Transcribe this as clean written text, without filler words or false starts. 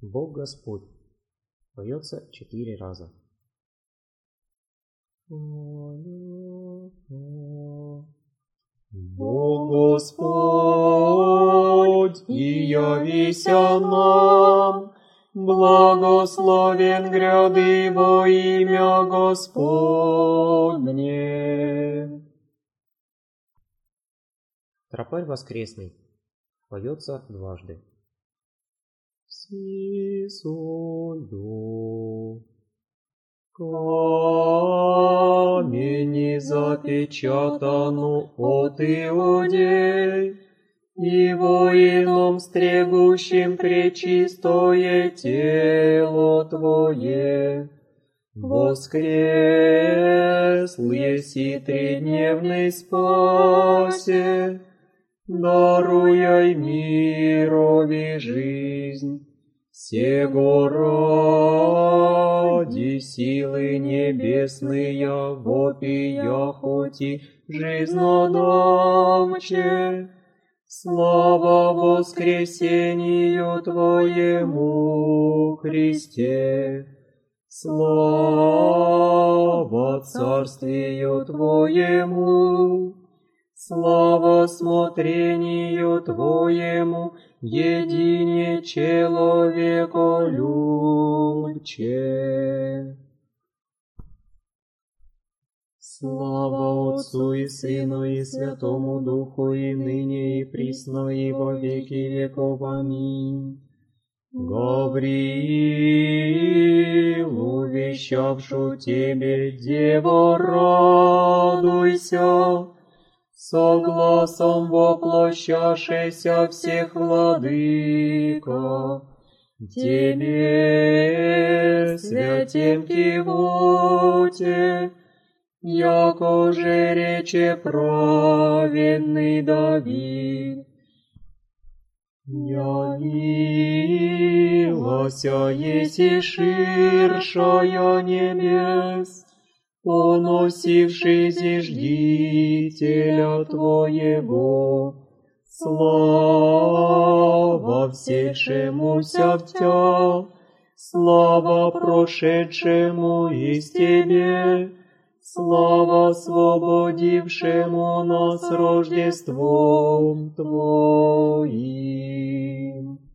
Бог Господь. Поется 4 раза. Бог Господь, и явися нам, благословен гряды во имя Господне. Тропарь воскресный. Поется дважды. Си, соль, до. Камени запечатану от Иудей, и воином стригущим пречистое тело Твое. Воскрес, еси тридневный спасе, даруй мирови жизнь. Сего ради силы небесные вопияхоти жизнодавче. Слава воскресению Твоему, Христе! Слава Царствию Твоему! Слава смотрению Твоему, едине человеколюбче. Слава Отцу и Сыну и Святому Духу, и ныне, и присно, и во веки веков. Аминь. Гавриил, увещавшу Тебе, Дева, радуйся, согласом воплощавшийся всех владыка. Тебе, святем кивоте, яко же рече праведный Давид. Явилася еси ширшая небес, поносивший зиждителя Твоего. Слава всечемуся в Тя, слава прошедшему из Тебе, слава освободившему нас Рождеством Твоим.